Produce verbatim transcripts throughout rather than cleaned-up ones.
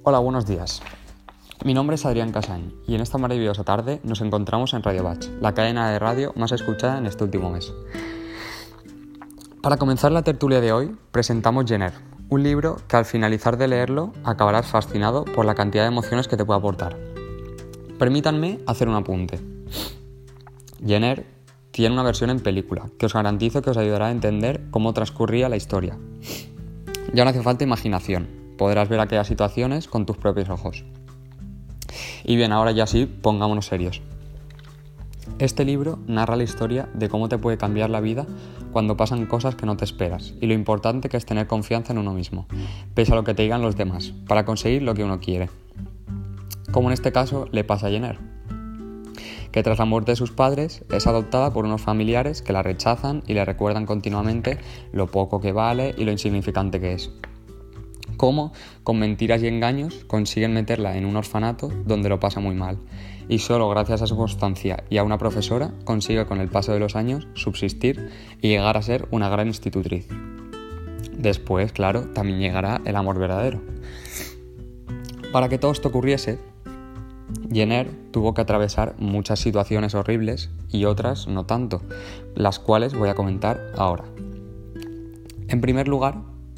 Hola, buenos días. Mi nombre es Adrián Casañ y en esta maravillosa tarde nos encontramos en Radio Batch, la cadena de radio más escuchada en este último mes. Para comenzar la tertulia de hoy, presentamos Jenner, un libro que al finalizar de leerlo acabarás fascinado por la cantidad de emociones que te puede aportar. Permítanme hacer un apunte. Jenner tiene una versión en película que os garantizo que os ayudará a entender cómo transcurría la historia. Ya no hace falta imaginación, podrás ver aquellas situaciones con tus propios ojos. Y bien, ahora ya sí, pongámonos serios. Este libro narra la historia de cómo te puede cambiar la vida cuando pasan cosas que no te esperas y lo importante que es tener confianza en uno mismo, pese a lo que te digan los demás, para conseguir lo que uno quiere. Como en este caso le pasa a Jenner, que tras la muerte de sus padres es adoptada por unos familiares que la rechazan y le recuerdan continuamente lo poco que vale y lo insignificante que es. Cómo, con mentiras y engaños, consiguen meterla en un orfanato donde lo pasa muy mal, y solo gracias a su constancia y a una profesora consigue con el paso de los años subsistir y llegar a ser una gran institutriz. Después, claro, también llegará el amor verdadero. Para que todo esto ocurriese, Jenner tuvo que atravesar muchas situaciones horribles y otras no tanto, las cuales voy a comentar ahora. En primer lugar,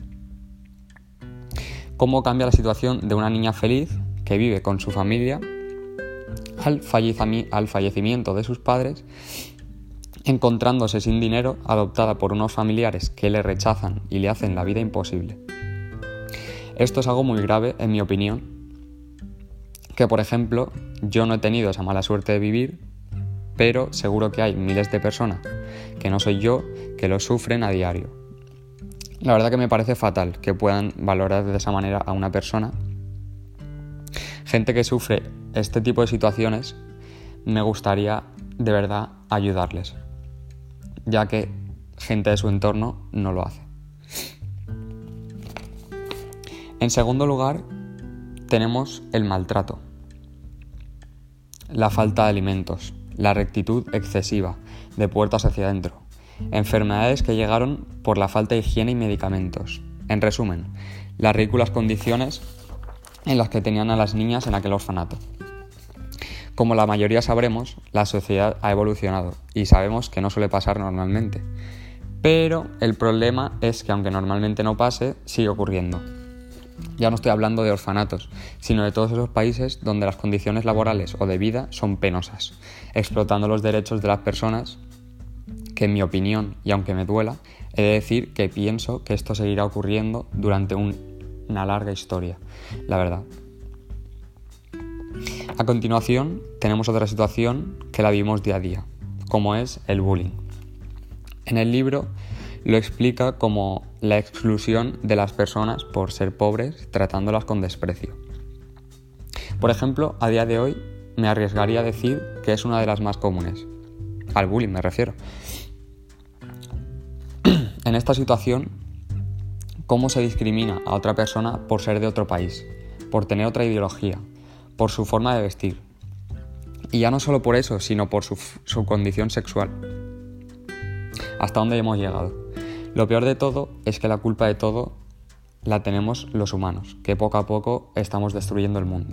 cómo cambia la situación de una niña feliz que vive con su familia al, fallecimi- al fallecimiento de sus padres, encontrándose sin dinero, adoptada por unos familiares que le rechazan y le hacen la vida imposible. Esto es algo muy grave, en mi opinión, que por ejemplo yo no he tenido esa mala suerte de vivir, pero seguro que hay miles de personas, que no soy yo, que lo sufren a diario. La verdad que me parece fatal que puedan valorar de esa manera a una persona. Gente que sufre este tipo de situaciones, me gustaría de verdad ayudarles, ya que gente de su entorno no lo hace. En segundo lugar, tenemos el maltrato, la falta de alimentos, la rectitud excesiva, de puertas hacia adentro, enfermedades que llegaron por la falta de higiene y medicamentos. En resumen, las ridículas condiciones en las que tenían a las niñas en aquel orfanato. Como la mayoría sabremos, la sociedad ha evolucionado y sabemos que no suele pasar normalmente. Pero el problema es que aunque normalmente no pase, sigue ocurriendo. Ya no estoy hablando de orfanatos, sino de todos esos países donde las condiciones laborales o de vida son penosas, explotando los derechos de las personas, que en mi opinión, y aunque me duela, he de decir que pienso que esto seguirá ocurriendo durante un, una larga historia, la verdad. A continuación, tenemos otra situación que la vimos día a día, como es el bullying. En el libro lo explica como la exclusión de las personas por ser pobres, tratándolas con desprecio. Por ejemplo, a día de hoy me arriesgaría a decir que es una de las más comunes. Al bullying me refiero. En esta situación, cómo se discrimina a otra persona por ser de otro país, por tener otra ideología, por su forma de vestir. Y ya no solo por eso, sino por su, su condición sexual. ¿Hasta dónde hemos llegado? Lo peor de todo es que la culpa de todo la tenemos los humanos, que poco a poco estamos destruyendo el mundo.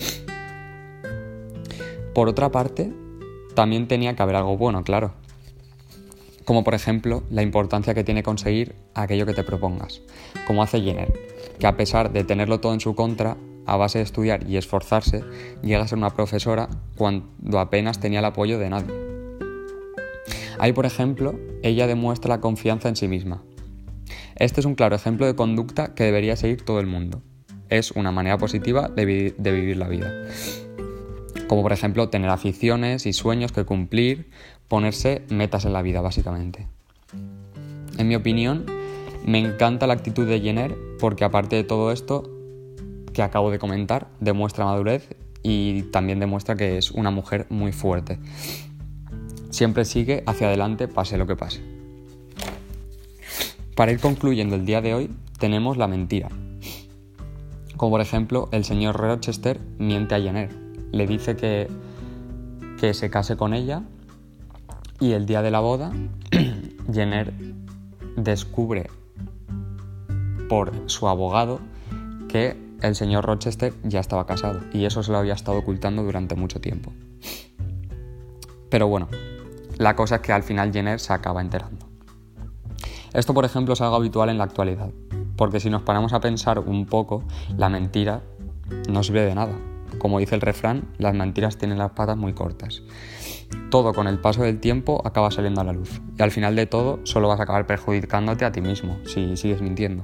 Por otra parte, también tenía que haber algo bueno, claro. Como por ejemplo, la importancia que tiene conseguir aquello que te propongas, como hace Jenner, que a pesar de tenerlo todo en su contra, a base de estudiar y esforzarse, llega a ser una profesora cuando apenas tenía el apoyo de nadie. Ahí, por ejemplo, ella demuestra la confianza en sí misma. Este es un claro ejemplo de conducta que debería seguir todo el mundo. Es una manera positiva de, vi- de vivir la vida. Como por ejemplo tener aficiones y sueños que cumplir, ponerse metas en la vida básicamente. En mi opinión, me encanta la actitud de Jenner porque aparte de todo esto que acabo de comentar, demuestra madurez y también demuestra que es una mujer muy fuerte. Siempre sigue hacia adelante pase lo que pase. Para ir concluyendo el día de hoy, tenemos la mentira. Como por ejemplo, el señor Rochester miente a Jenner. Le dice que, que se case con ella y el día de la boda, Jenner descubre por su abogado que el señor Rochester ya estaba casado y eso se lo había estado ocultando durante mucho tiempo. Pero bueno, la cosa es que al final Jenner se acaba enterando. Esto, por ejemplo, es algo habitual en la actualidad, porque si nos paramos a pensar un poco, la mentira no sirve de nada. Como dice el refrán, las mentiras tienen las patas muy cortas. Todo con el paso del tiempo acaba saliendo a la luz. Y al final de todo solo vas a acabar perjudicándote a ti mismo si sigues mintiendo.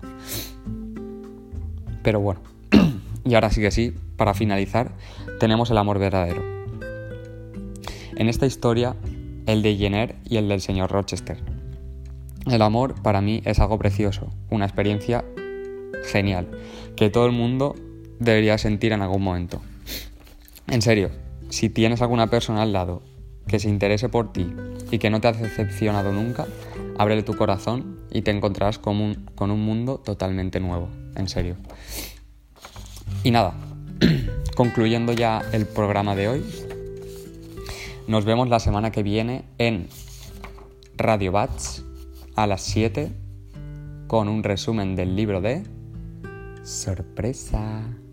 Pero bueno, y ahora sí que sí, para finalizar, tenemos el amor verdadero. En esta historia, el de Jenner y el del señor Rochester. El amor para mí es algo precioso, una experiencia genial, que todo el mundo debería sentir en algún momento. En serio, si tienes alguna persona al lado que se interese por ti y que no te ha decepcionado nunca, ábrele tu corazón y te encontrarás con un, con un mundo totalmente nuevo, en serio. Y nada, concluyendo ya el programa de hoy, nos vemos la semana que viene en Radio Bats a las siete con un resumen del libro de Sorpresa.